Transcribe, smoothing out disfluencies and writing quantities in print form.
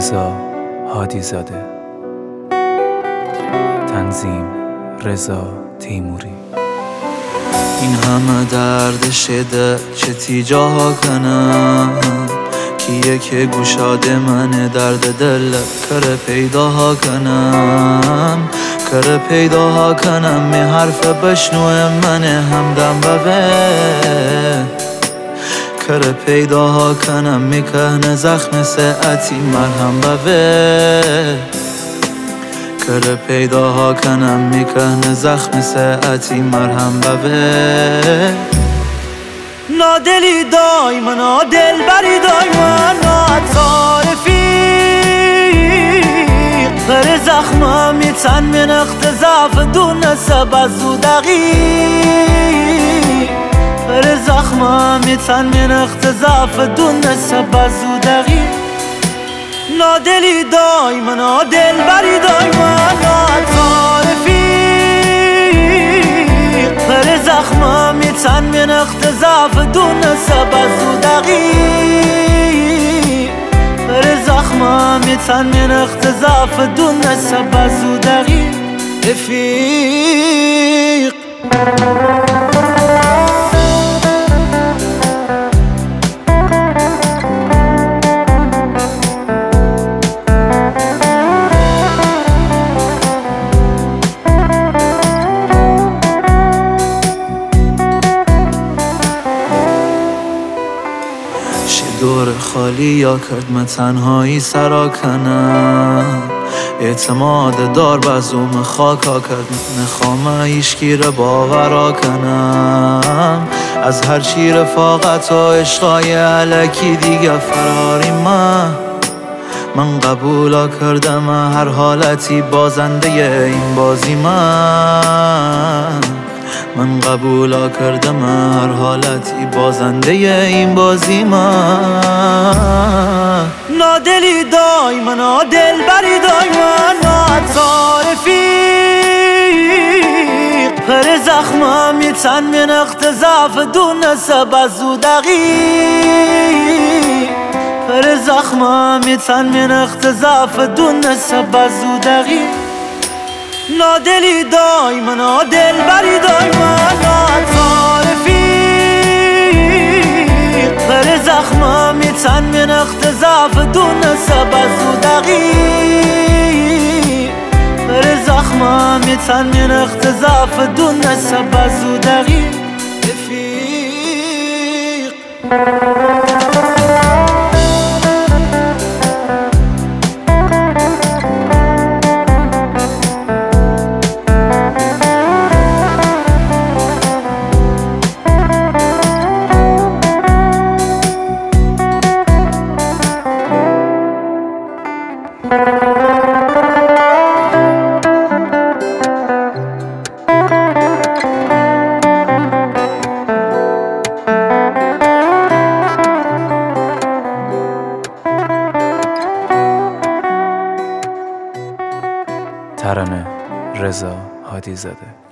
رضا هادی زاده. تنظیم رضا تیموری. این همه درد شده چه تیجاها کنم، کیه که گوشاد من درد دل کره پیداها کنم، کره پیداها کنم. می حرف بشنو من همدم ببه، کره پیداها کنم. می کهنه زخم ساعتی مرهم ببه، کره پیداها کنم. می کهنه زخم ساعتی مرهم ببه. نادلی دایما نادل بری دایما ناتعارفی، پر زخمم میتن من اختزاف دون سبب زودقی، پر زخمم میتن من اختزاف دون سبب زودقی. نادلی دایما نادل بری دایما ناتعارفی، پر زخمم میتن من اختزاف دون سبب زودقی، پر زخمم میتن من اختزاف دون سبب زودقی. رفیق دور خالی یا کرد من تنهایی سرا کنم، اعتماد دار بزوم خاکا کرد نخوام ایشکی رو باورا کنم. از هر چی رفاقت و عشقای علکی دیگه فراری من قبولا کردم هر حالتی بازنده این بازی من قبولا کردم هر حالتی بازنده این بازی نادلی دایما نادل بری دایما ناتعارفی، پر زخمم میتن من اختزاف دون سبب زودقی، پر زخمم میتن من اختزاف دون سبب زودقی. نادلی دایما نادل بری دایما ناتعارفی، پر زخمم میتن من اختزاف دون سبب زودقی، پر زخمم میتن من اختزاف دون سبب زودقی. رفیق ترانه رضا هادی زاده.